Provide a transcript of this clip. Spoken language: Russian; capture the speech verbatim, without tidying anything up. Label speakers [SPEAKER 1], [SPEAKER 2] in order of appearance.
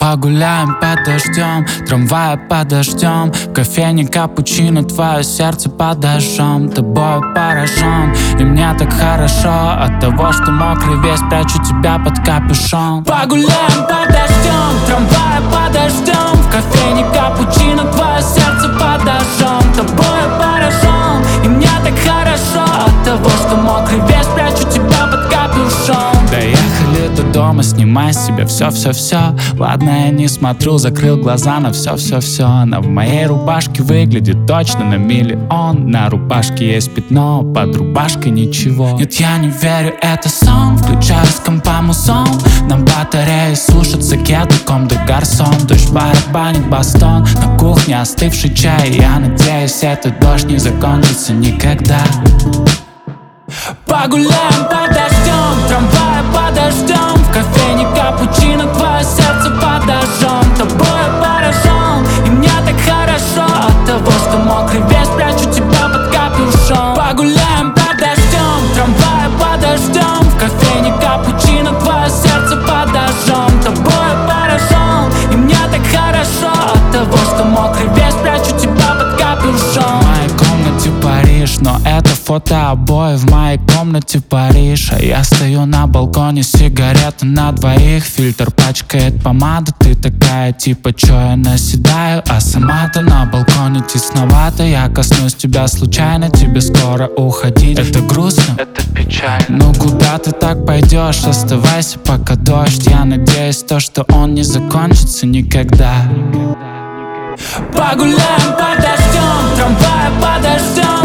[SPEAKER 1] Погуляем под дождем, трамвая подождем, в кофейне капучино, твое сердце под дождем. Тобою поражен, и мне так хорошо от того, что мокрый весь, прячу тебя под капюшон. Погуляем под дождем, трамвая подождем, в кофейне капучино, твое сердце под дождем. Тобою поражен, и мне так хорошо от того, что мокрый весь, прячу тебя под капюшон. Доехали до дома, снимай с себя все-все-все. Ладно, я не смотрю, закрыл глаза на все-все-все. Она в моей рубашке выглядит точно на миллион. На рубашке есть пятно, под рубашкой ничего. Нет, я не верю, это сон. Включаю с компа музон. На батарее слушаться кеду, ком де гарсон. Дождь барабанит бастон, на кухне остывший чай. Я надеюсь, этот дождь не закончится никогда. Погуляем под дождем, трамвая подождем, в кофейне капучино, твое сердце под дождем. Тобою поражен, и мне так хорошо от того, что мокрый весь, прячу тебя под капюшон. Погуляем под дождем, трамвая подождем, в кофейне капучино, твое сердце под дождем. Тобою поражен, и мне так хорошо от того, что мокрый весь, прячу тебя под капюшон. В моей комнате Париж, но это фото обои в моей комнате Париж. А я стою на балконе, сигарета на двоих, фильтр пачкает помада. Ты такая типа, чё я наседаю, а сама-то на балконе тесновато. Я коснусь тебя случайно, тебе скоро уходить. Это грустно,
[SPEAKER 2] это печально.
[SPEAKER 1] Ну куда ты так пойдешь, оставайся пока дождь. Я надеюсь, то, что он не закончится никогда. Погуляем под дождем, трамвая подождем,